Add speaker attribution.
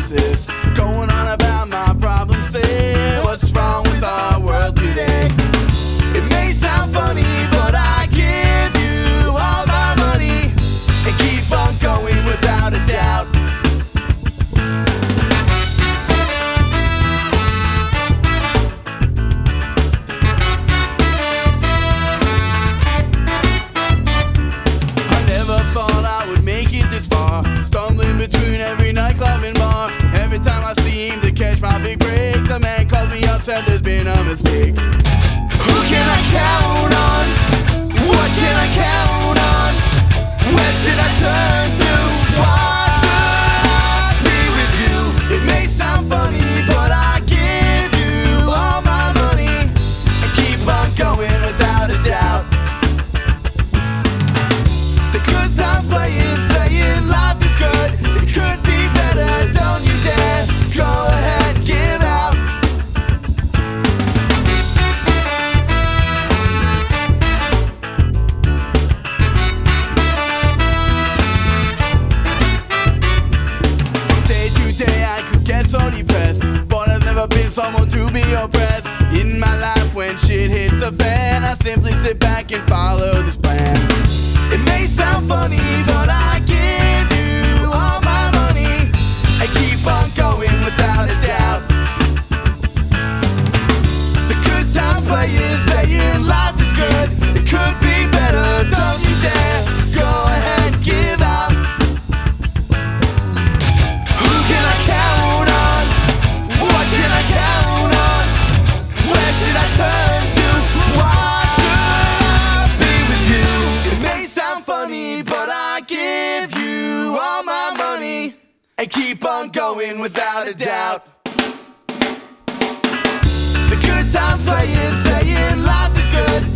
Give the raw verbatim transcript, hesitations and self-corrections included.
Speaker 1: narcissist, going on about my problems. Say, what's wrong with our world today? It may sound funny, but I give you all my money and keep on going without a doubt. I never thought I would make it this far, stumbling between every nightclub and bar. Every time I seem to catch my big break, the man calls me up, said there's been a mistake. Who can I count on? What can I count on? Where should I turn to? Why should I be with you? It may sound funny, but I give you all my money and keep on going without a doubt. The good times playing, saying life is good, it could be better, don't you dare go ahead, give out. So depressed, but I've never been someone to be oppressed. In my life when shit hits the fan, I simply sit back and follow this plan. It may sound funny, but I give you all my money and keep on going without a doubt. The good times playing, saying life is good, it could be better, don't you dare go ahead, give out. And keep on going without a doubt. The good times playing, saying life is good,